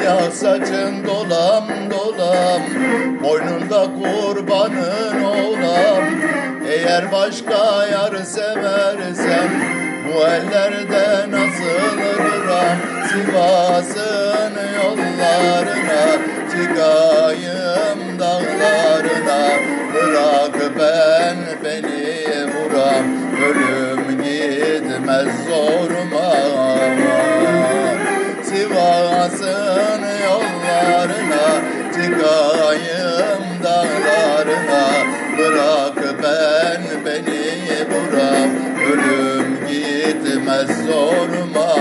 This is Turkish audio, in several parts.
Siyah saçın dolam dolam, boynunda kurbanın olam. Eğer başka yar seversen, bu ellerde nasıl oluram? Sivas'ın yollarına, çıkayım dağlarına. Bırak beni vuram, ölüm gitmez zoruma. Sivas'ın yollarına, çıkayım dağlarına. Bırak beni vuram, ölüm gitmez zoruma.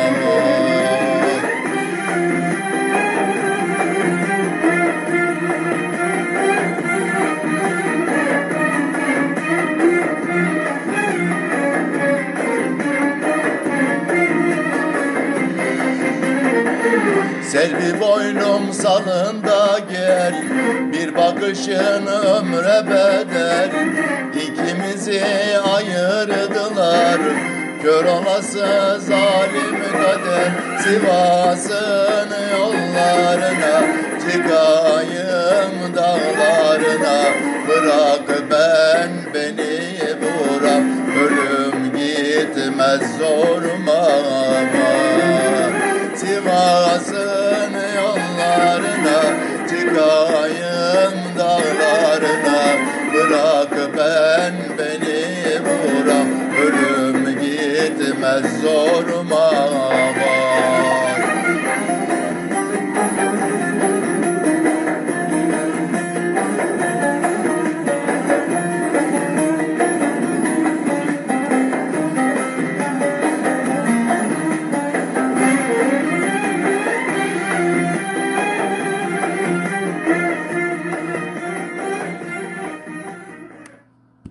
Selvi boynum salında gel, bir bakışın ömre bedel. İkimizi ayırdılar, kör olası zalim kader. Sivas'ın yollarına, çıkayım dağlarına. Bırak beni vuram, ölüm gitmez zoruma. Sivas'ın yollarına, çıkayım dağlarına. Bırak beni vuram, ölüm gitmez zoruma.